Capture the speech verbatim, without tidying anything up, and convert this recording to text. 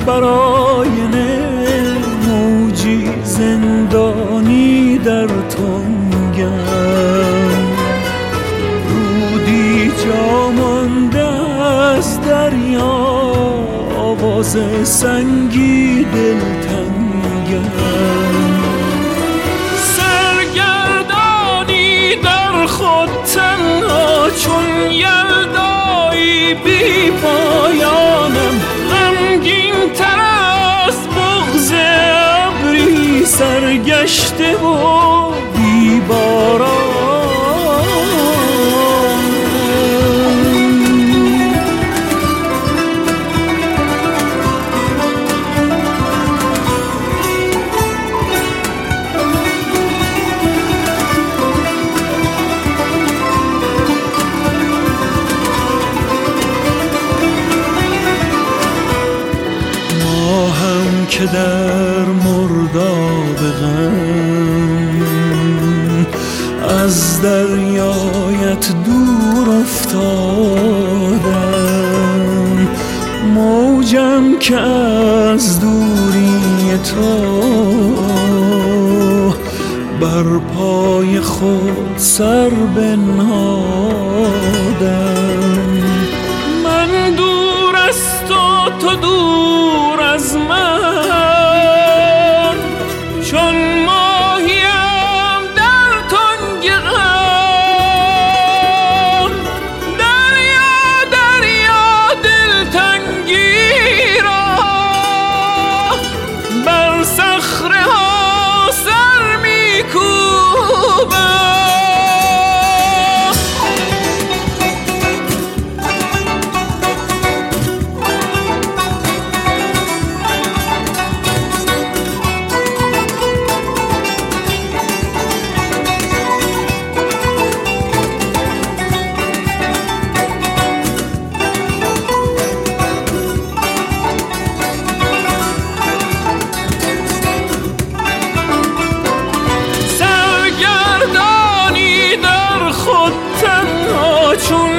براینه موجی زندانی در تنگم، رودی جا مانده از دریا، آواز سنگی دلتنگم. سرگردانی در خود تنها چون یلدایی بی پایانم، غمگین تر از بغض ابری سرگشته و بی باران. که در مرداب غم از دریایت دور افتادم، موجم که از دوری تو بر پای خود سر بنهادم. من دور از تو، تو دور از من، چون ماهیم در تنگ غم. دریا دریا دلتنگی را بر صخره ها سر می‌کوبم. چون